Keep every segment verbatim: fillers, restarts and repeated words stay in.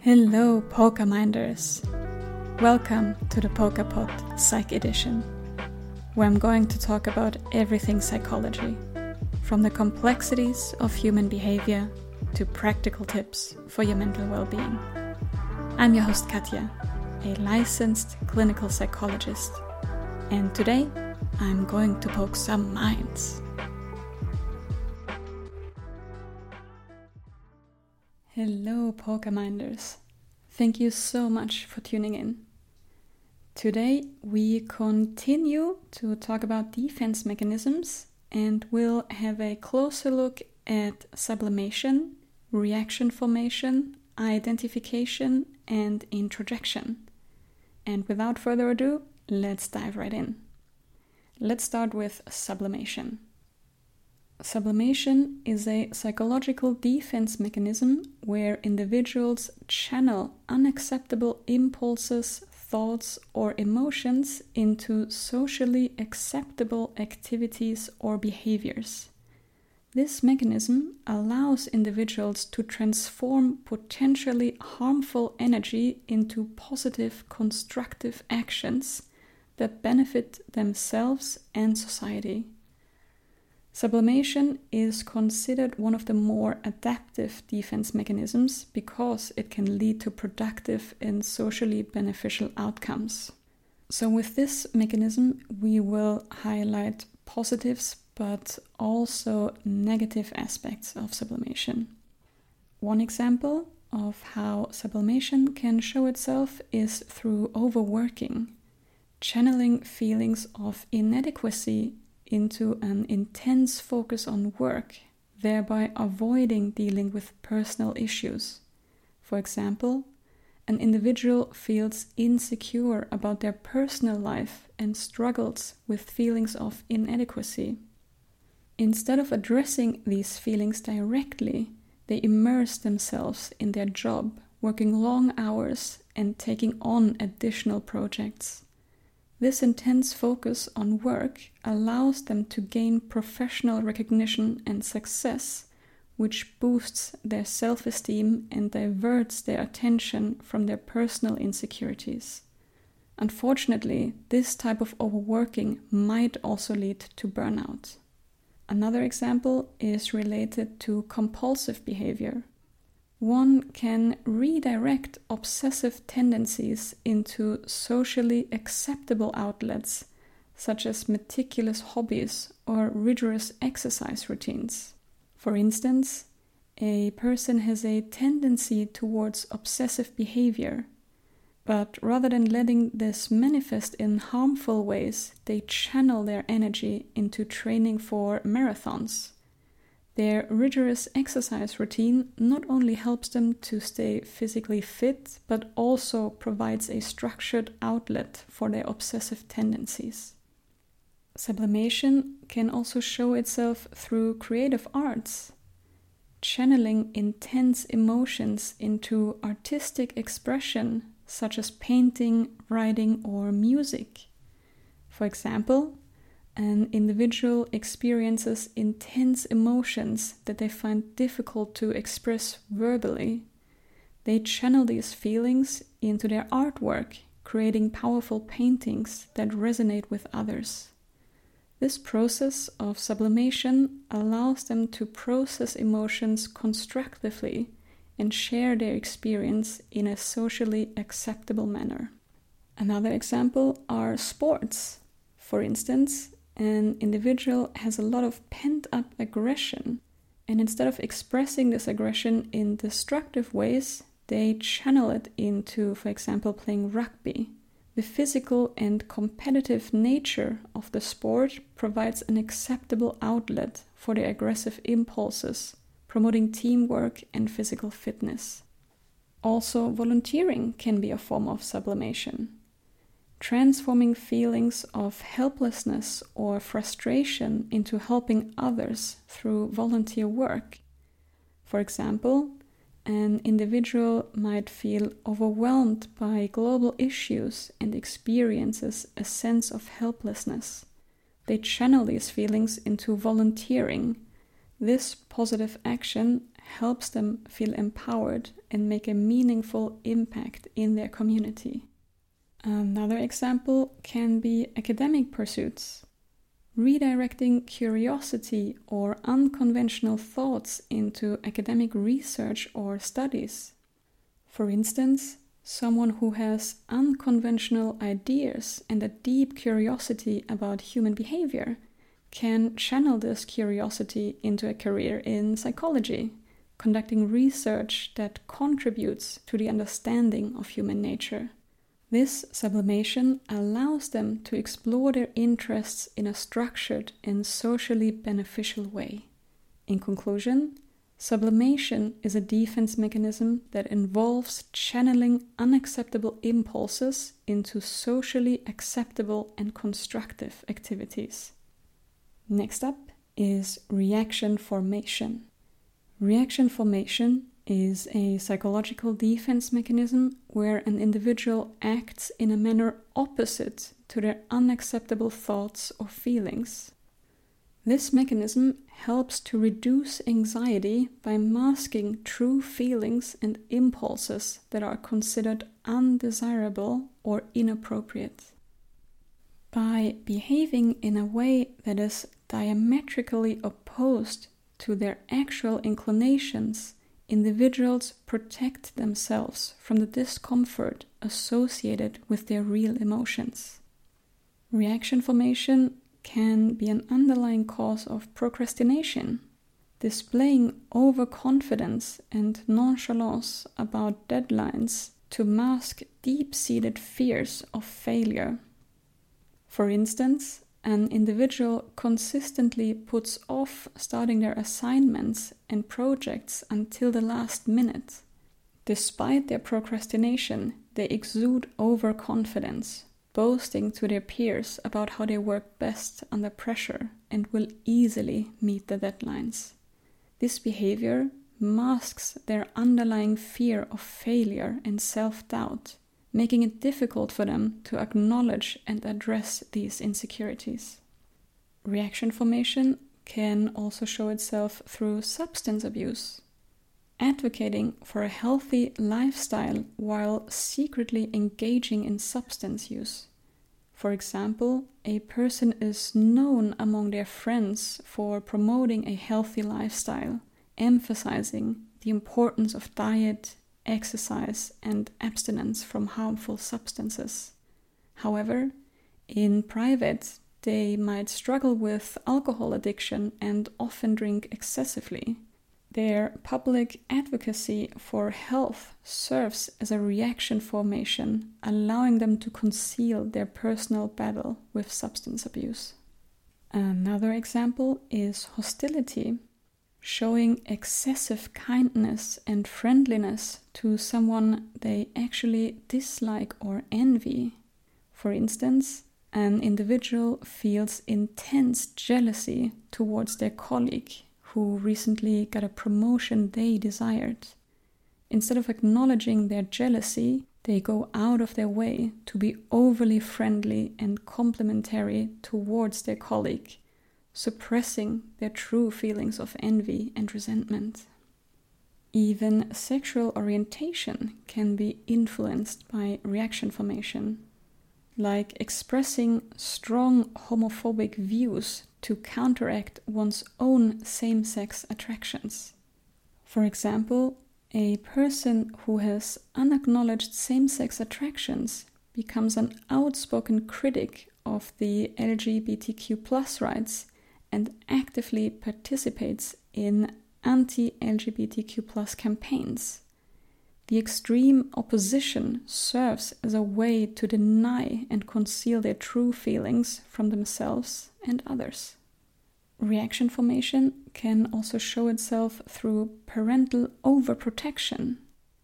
Hello, Polka Minders! Welcome to the PolkaPod Psych Edition, where I'm going to talk about everything psychology, from the complexities of human behavior to practical tips for your mental well-being. I'm your host Katja, a licensed clinical psychologist, and today I'm going to poke some minds. Hello, Polka Minders. Thank you so much for tuning in. Today we continue to talk about defense mechanisms and we'll have a closer look at sublimation, reaction formation, identification, and introjection. And without further ado, let's dive right in. Let's start with sublimation. Sublimation is a psychological defense mechanism where individuals channel unacceptable impulses, thoughts, or emotions into socially acceptable activities or behaviors. This mechanism allows individuals to transform potentially harmful energy into positive, constructive actions that benefit themselves and society. Sublimation is considered one of the more adaptive defense mechanisms because it can lead to productive and socially beneficial outcomes. So with this mechanism, we will highlight positives but also negative aspects of sublimation. One example of how sublimation can show itself is through overworking, channeling feelings of inadequacy into an intense focus on work, thereby avoiding dealing with personal issues. For example, an individual feels insecure about their personal life and struggles with feelings of inadequacy. Instead of addressing these feelings directly, they immerse themselves in their job, working long hours and taking on additional projects. This intense focus on work allows them to gain professional recognition and success, which boosts their self-esteem and diverts their attention from their personal insecurities. Unfortunately, this type of overworking might also lead to burnout. Another example is related to compulsive behavior. One can redirect obsessive tendencies into socially acceptable outlets, such as meticulous hobbies or rigorous exercise routines. For instance, a person has a tendency towards obsessive behavior, but rather than letting this manifest in harmful ways, they channel their energy into training for marathons. Their rigorous exercise routine not only helps them to stay physically fit, but also provides a structured outlet for their obsessive tendencies. Sublimation can also show itself through creative arts, channeling intense emotions into artistic expression, such as painting, writing, or music. For example, an individual experiences intense emotions that they find difficult to express verbally. They channel these feelings into their artwork, creating powerful paintings that resonate with others. This process of sublimation allows them to process emotions constructively and share their experience in a socially acceptable manner. Another example are sports. For instance, an individual has a lot of pent-up aggression, and instead of expressing this aggression in destructive ways, they channel it into, for example, playing rugby. The physical and competitive nature of the sport provides an acceptable outlet for their aggressive impulses, promoting teamwork and physical fitness. Also, volunteering can be a form of sublimation. Transforming feelings of helplessness or frustration into helping others through volunteer work. For example, an individual might feel overwhelmed by global issues and experiences a sense of helplessness. They channel these feelings into volunteering. This positive action helps them feel empowered and make a meaningful impact in their community. Another example can be academic pursuits. Redirecting curiosity or unconventional thoughts into academic research or studies. For instance, someone who has unconventional ideas and a deep curiosity about human behavior can channel this curiosity into a career in psychology, conducting research that contributes to the understanding of human nature. This sublimation allows them to explore their interests in a structured and socially beneficial way. In conclusion, sublimation is a defense mechanism that involves channeling unacceptable impulses into socially acceptable and constructive activities. Next up is reaction formation. Reaction formation is a psychological defense mechanism where an individual acts in a manner opposite to their unacceptable thoughts or feelings. This mechanism helps to reduce anxiety by masking true feelings and impulses that are considered undesirable or inappropriate. By behaving in a way that is diametrically opposed to their actual inclinations, individuals protect themselves from the discomfort associated with their real emotions. Reaction formation can be an underlying cause of procrastination, displaying overconfidence and nonchalance about deadlines to mask deep-seated fears of failure. For instance, an individual consistently puts off starting their assignments and projects until the last minute. Despite their procrastination, they exude overconfidence, boasting to their peers about how they work best under pressure and will easily meet the deadlines. This behavior masks their underlying fear of failure and self-doubt, making it difficult for them to acknowledge and address these insecurities. Reaction formation can also show itself through substance abuse. Advocating for a healthy lifestyle while secretly engaging in substance use. For example, a person is known among their friends for promoting a healthy lifestyle, emphasizing the importance of diet, exercise, and abstinence from harmful substances. However, in private, they might struggle with alcohol addiction and often drink excessively. Their public advocacy for health serves as a reaction formation, allowing them to conceal their personal battle with substance abuse. Another example is hostility, showing excessive kindness and friendliness to someone they actually dislike or envy. For instance, an individual feels intense jealousy towards their colleague who recently got a promotion they desired. Instead of acknowledging their jealousy, they go out of their way to be overly friendly and complimentary towards their colleague, suppressing their true feelings of envy and resentment. Even sexual orientation can be influenced by reaction formation, like expressing strong homophobic views to counteract one's own same-sex attractions. For example, a person who has unacknowledged same-sex attractions becomes an outspoken critic of the L G B T Q plus rights and actively participates in anti-L G B T Q plus campaigns. The extreme opposition serves as a way to deny and conceal their true feelings from themselves and others. Reaction formation can also show itself through parental overprotection.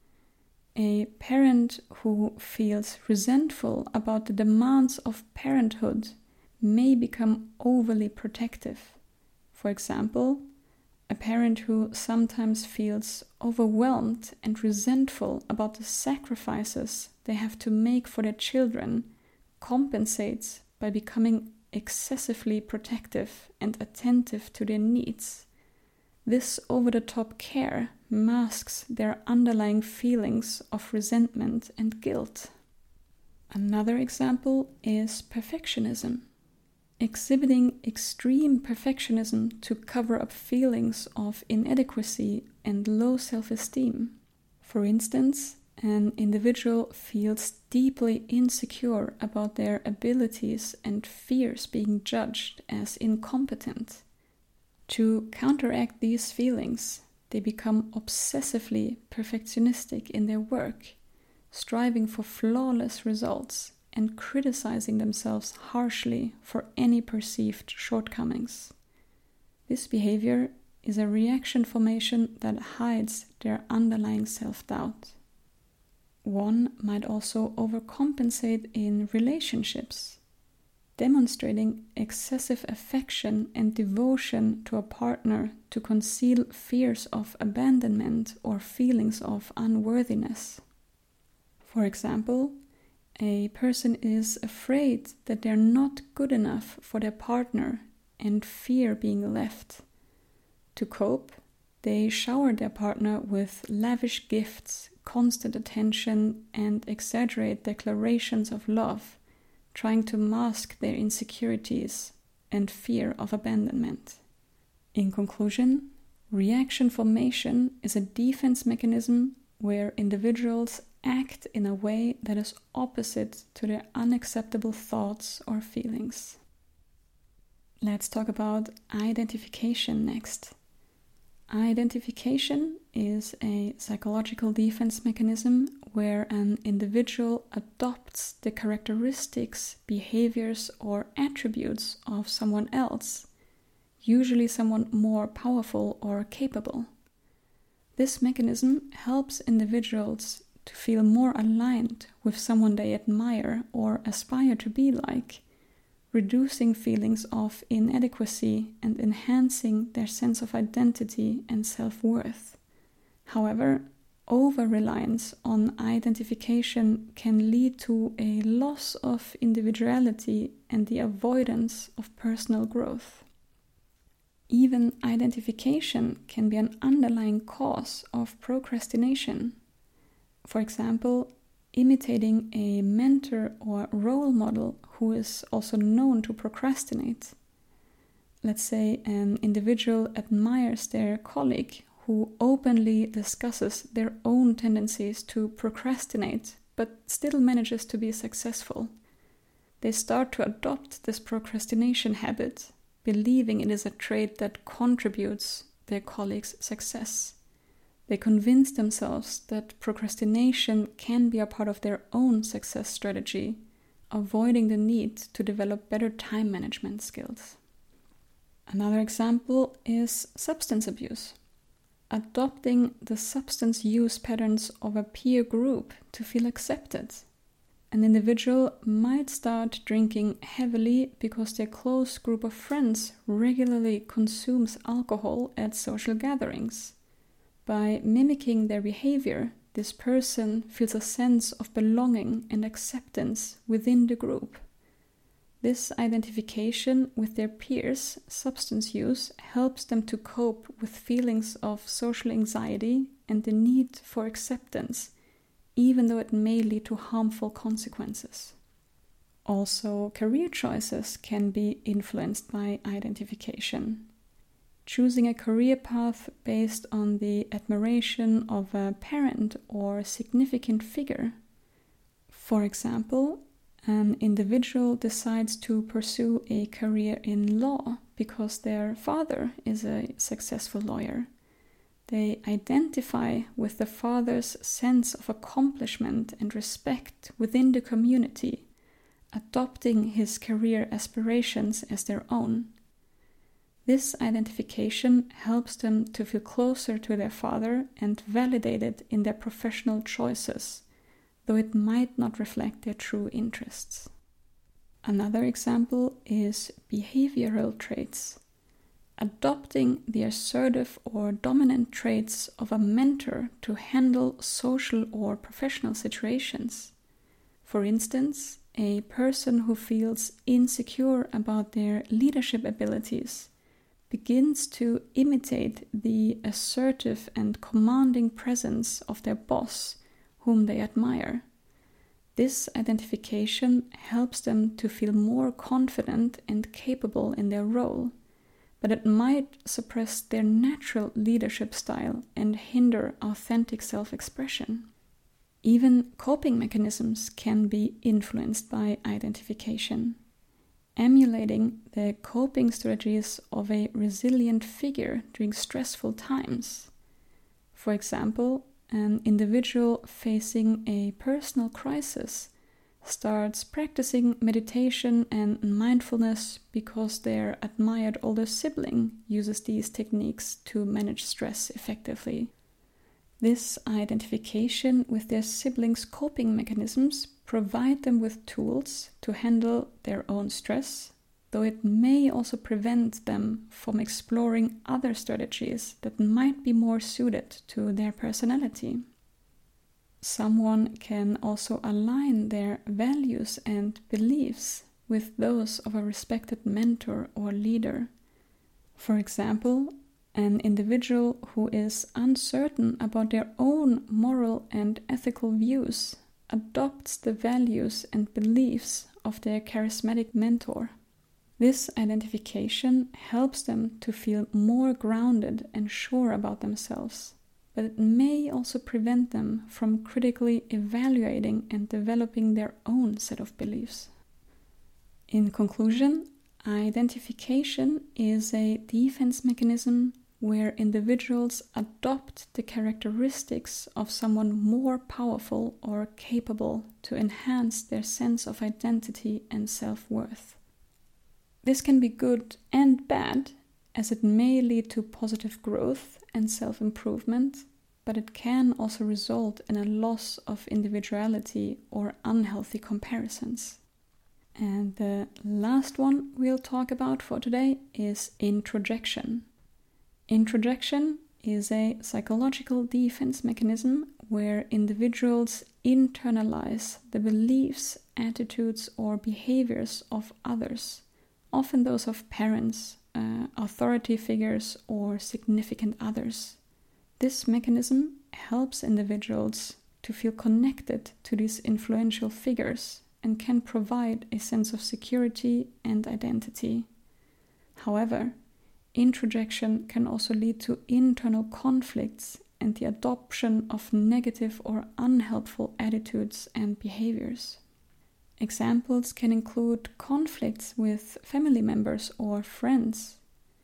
A parent who feels resentful about the demands of parenthood may become overly protective. For example, a parent who sometimes feels overwhelmed and resentful about the sacrifices they have to make for their children compensates by becoming excessively protective and attentive to their needs. This over-the-top care masks their underlying feelings of resentment and guilt. Another example is perfectionism. Exhibiting extreme perfectionism to cover up feelings of inadequacy and low self-esteem. For instance, an individual feels deeply insecure about their abilities and fears being judged as incompetent. To counteract these feelings, they become obsessively perfectionistic in their work, striving for flawless results and criticizing themselves harshly for any perceived shortcomings. This behavior is a reaction formation that hides their underlying self-doubt. One might also overcompensate in relationships, demonstrating excessive affection and devotion to a partner to conceal fears of abandonment or feelings of unworthiness. For example, a person is afraid that they're not good enough for their partner and fear being left. To cope, they shower their partner with lavish gifts, constant attention, and exaggerate declarations of love, trying to mask their insecurities and fear of abandonment. In conclusion, reaction formation is a defense mechanism where individuals act in a way that is opposite to their unacceptable thoughts or feelings. Let's talk about identification next. Identification is a psychological defense mechanism where an individual adopts the characteristics, behaviors, or attributes of someone else, usually someone more powerful or capable. This mechanism helps individuals to feel more aligned with someone they admire or aspire to be like, reducing feelings of inadequacy and enhancing their sense of identity and self-worth. However, over-reliance on identification can lead to a loss of individuality and the avoidance of personal growth. Even identification can be an underlying cause of procrastination. For example, imitating a mentor or role model who is also known to procrastinate. Let's say an individual admires their colleague who openly discusses their own tendencies to procrastinate, but still manages to be successful. They start to adopt this procrastination habit, believing it is a trait that contributes their colleague's success. They convince themselves that procrastination can be a part of their own success strategy, avoiding the need to develop better time management skills. Another example is substance abuse. Adopting the substance use patterns of a peer group to feel accepted. An individual might start drinking heavily because their close group of friends regularly consumes alcohol at social gatherings. By mimicking their behavior, this person feels a sense of belonging and acceptance within the group. This identification with their peers' substance use helps them to cope with feelings of social anxiety and the need for acceptance, even though it may lead to harmful consequences. Also, career choices can be influenced by identification. Choosing a career path based on the admiration of a parent or significant figure. For example, an individual decides to pursue a career in law because their father is a successful lawyer. They identify with the father's sense of accomplishment and respect within the community, adopting his career aspirations as their own. This identification helps them to feel closer to their father and validated in their professional choices, though it might not reflect their true interests. Another example is behavioral traits. Adopting the assertive or dominant traits of a mentor to handle social or professional situations. For instance, a person who feels insecure about their leadership abilities begins to imitate the assertive and commanding presence of their boss, whom they admire. This identification helps them to feel more confident and capable in their role, but it might suppress their natural leadership style and hinder authentic self-expression. Even coping mechanisms can be influenced by identification. Emulating the coping strategies of a resilient figure during stressful times. For example, an individual facing a personal crisis starts practicing meditation and mindfulness because their admired older sibling uses these techniques to manage stress effectively. This identification with their siblings' coping mechanisms provide them with tools to handle their own stress, though it may also prevent them from exploring other strategies that might be more suited to their personality. Someone can also align their values and beliefs with those of a respected mentor or leader. For example, an individual who is uncertain about their own moral and ethical views adopts the values and beliefs of their charismatic mentor. This identification helps them to feel more grounded and sure about themselves, but it may also prevent them from critically evaluating and developing their own set of beliefs. In conclusion, identification is a defense mechanism where individuals adopt the characteristics of someone more powerful or capable to enhance their sense of identity and self-worth. This can be good and bad, as it may lead to positive growth and self-improvement, but it can also result in a loss of individuality or unhealthy comparisons. And the last one we'll talk about for today is introjection. Introjection is a psychological defense mechanism where individuals internalize the beliefs, attitudes, or behaviors of others, often those of parents, uh, authority figures, or significant others. This mechanism helps individuals to feel connected to these influential figures and can provide a sense of security and identity. However, introjection can also lead to internal conflicts and the adoption of negative or unhelpful attitudes and behaviors. Examples can include conflicts with family members or friends,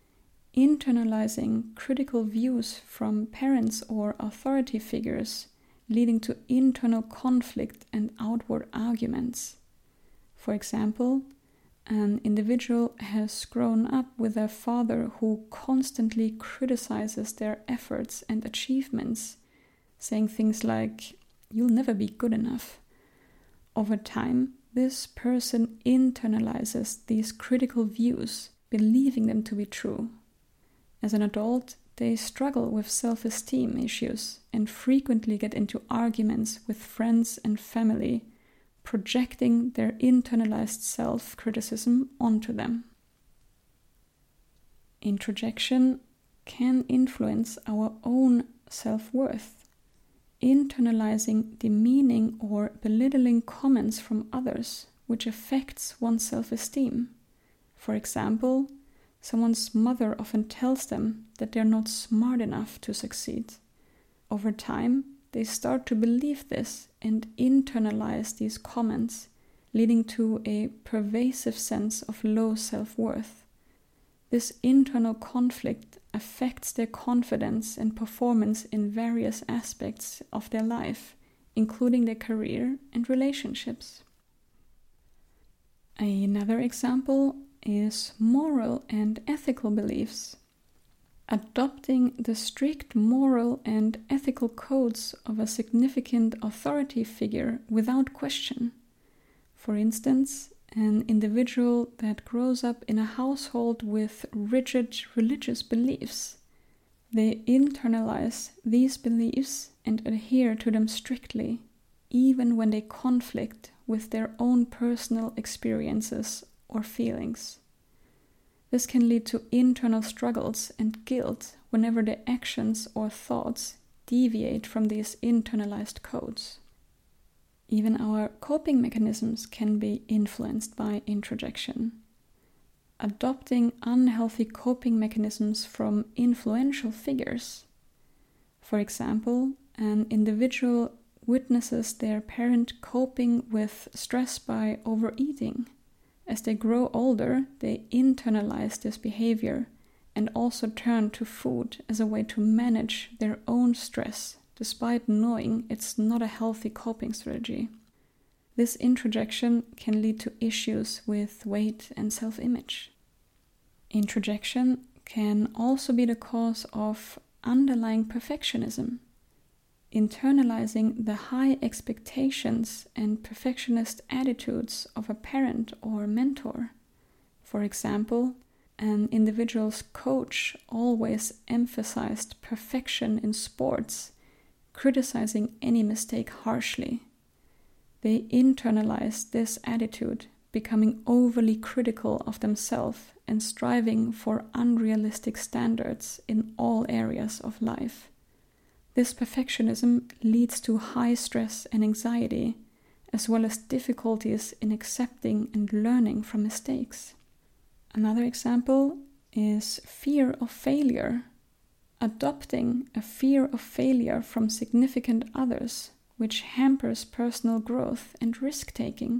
internalizing critical views from parents or authority figures, leading to internal conflict and outward arguments. For example, an individual has grown up with a father who constantly criticizes their efforts and achievements, saying things like, "You'll never be good enough." Over time, this person internalizes these critical views, believing them to be true. As an adult, they struggle with self-esteem issues and frequently get into arguments with friends and family, projecting their internalized self-criticism onto them. Introjection can influence our own self-worth, internalizing demeaning or belittling comments from others, which affects one's self-esteem. For example, someone's mother often tells them that they're not smart enough to succeed. Over time, they start to believe this and internalize these comments, leading to a pervasive sense of low self-worth. This internal conflict affects their confidence and performance in various aspects of their life, including their career and relationships. Another example is moral and ethical beliefs. Adopting the strict moral and ethical codes of a significant authority figure without question. For instance, an individual that grows up in a household with rigid religious beliefs. They internalize these beliefs and adhere to them strictly, even when they conflict with their own personal experiences or feelings. This can lead to internal struggles and guilt whenever the actions or thoughts deviate from these internalized codes. Even our coping mechanisms can be influenced by introjection. Adopting unhealthy coping mechanisms from influential figures. For example, an individual witnesses their parent coping with stress by overeating. As they grow older, they internalize this behavior and also turn to food as a way to manage their own stress, despite knowing it's not a healthy coping strategy. This introjection can lead to issues with weight and self-image. Introjection can also be the cause of underlying perfectionism, internalizing the high expectations and perfectionist attitudes of a parent or mentor. For example, an individual's coach always emphasized perfection in sports, criticizing any mistake harshly. They internalized this attitude, becoming overly critical of themselves and striving for unrealistic standards in all areas of life. This perfectionism leads to high stress and anxiety, as well as difficulties in accepting and learning from mistakes. Another example is fear of failure. Adopting a fear of failure from significant others, which hampers personal growth and risk-taking.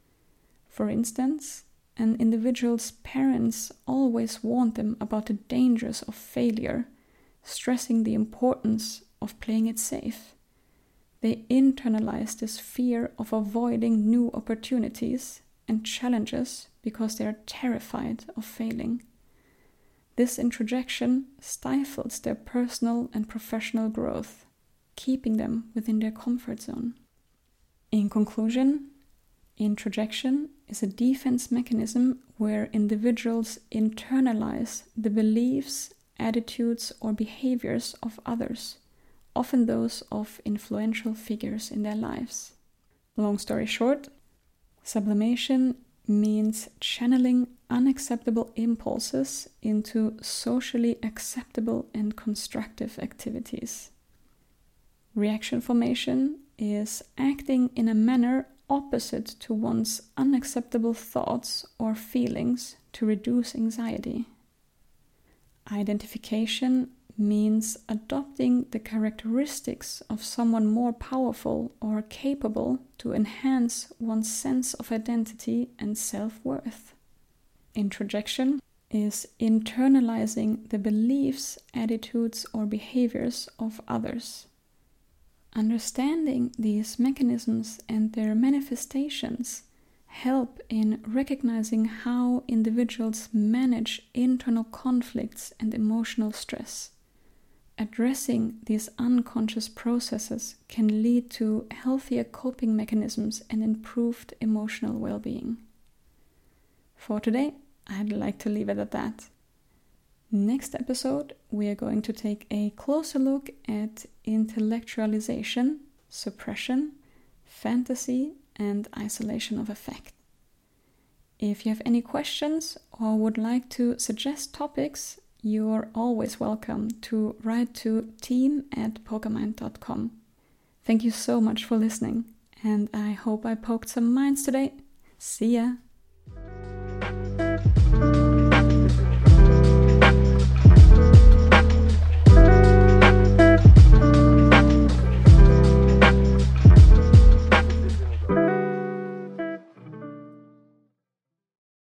For instance, an individual's parents always warn them about the dangers of failure, stressing the importance of playing it safe. They internalize this fear of avoiding new opportunities and challenges because they are terrified of failing. This introjection stifles their personal and professional growth, keeping them within their comfort zone. In conclusion, introjection is a defense mechanism where individuals internalize the beliefs, attitudes, or behaviors of others, often those of influential figures in their lives. Long story short, sublimation means channeling unacceptable impulses into socially acceptable and constructive activities. Reaction formation is acting in a manner opposite to one's unacceptable thoughts or feelings to reduce anxiety. Identification means adopting the characteristics of someone more powerful or capable to enhance one's sense of identity and self-worth. Introjection is internalizing the beliefs, attitudes, or behaviors of others. Understanding these mechanisms and their manifestations help in recognizing how individuals manage internal conflicts and emotional stress. Addressing these unconscious processes can lead to healthier coping mechanisms and improved emotional well-being. For today, I'd like to leave it at that. Next episode, we are going to take a closer look at intellectualization, suppression, fantasy, and isolation of affect. If you have any questions or would like to suggest topics, you're always welcome to write to team at pokermind dot com. Thank you so much for listening, and I hope I poked some minds today. See ya!